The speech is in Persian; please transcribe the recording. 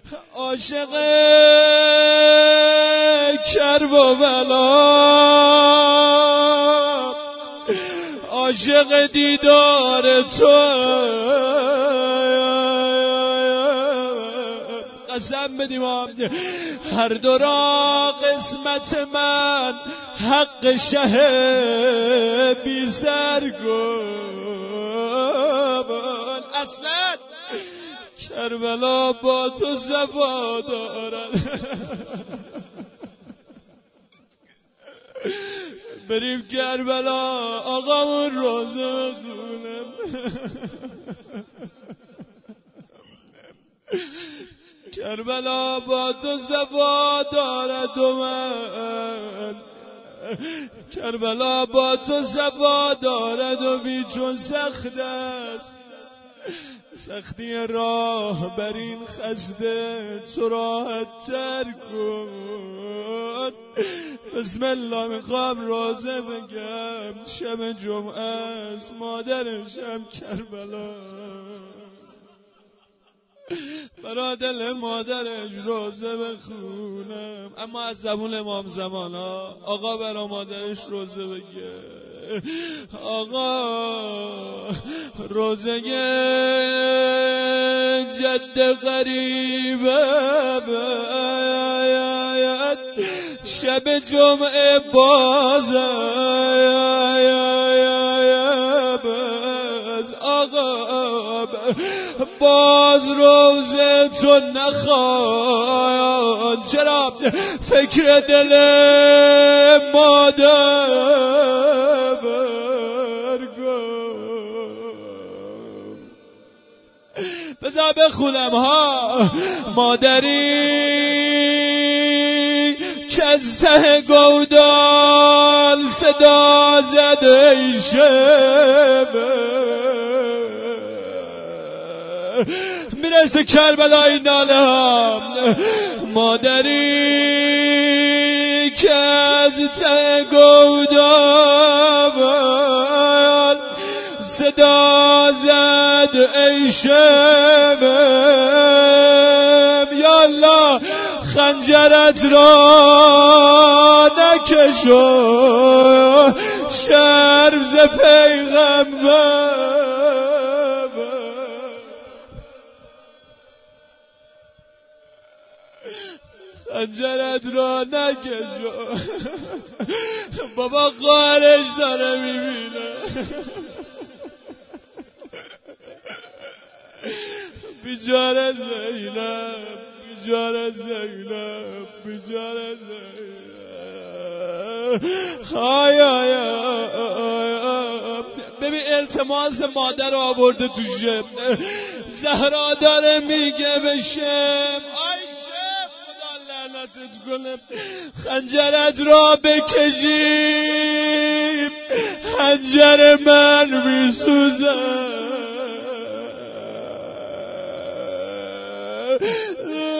عاشق کرب و بلا، عاشق دیدار تو. قسم بدیم هر دو را قسمت من حق شه بی سرگون. اصلا کربلا با تو زبا دارد. بریم کربلا آقامون روزه بخونم. کربلا با تو زبا دارد و من، کربلا با تو زبا دارد و بی چون سخت است سختی راه بر این خسته تو راحت تر کن. بسم الله میخوام روزه بگم، شب جمعه است، مادرشم کربلا، برا دل مادرش روزه بخونم. اما از زبون امام زمان آقا برا مادرش روزه بگه. آقا روزه جد غریبه شب جمعه باز آقا باز روزه تو نخوان. چرا فکر دل مادر برگم. بذار بخونم ها. مادری که از ته گودال صدا زد ای شب، میرسه کربلای ناله ها. مادری که از ته گودال صدا زد ای شب، یا الله خنجرت را نکشو شرم ز پیغمبر. خنجرت را نکشو بابا خارج داره میبینه. بیچاره زینب، بیچاره زینب، بیچاره زینب. های های ببین التماس مادر آورده تو شب. زهرا داره میگه به شب آی شب خدا لعنتت کنه، خنجرت را بکشیم خنجر من میسوزه.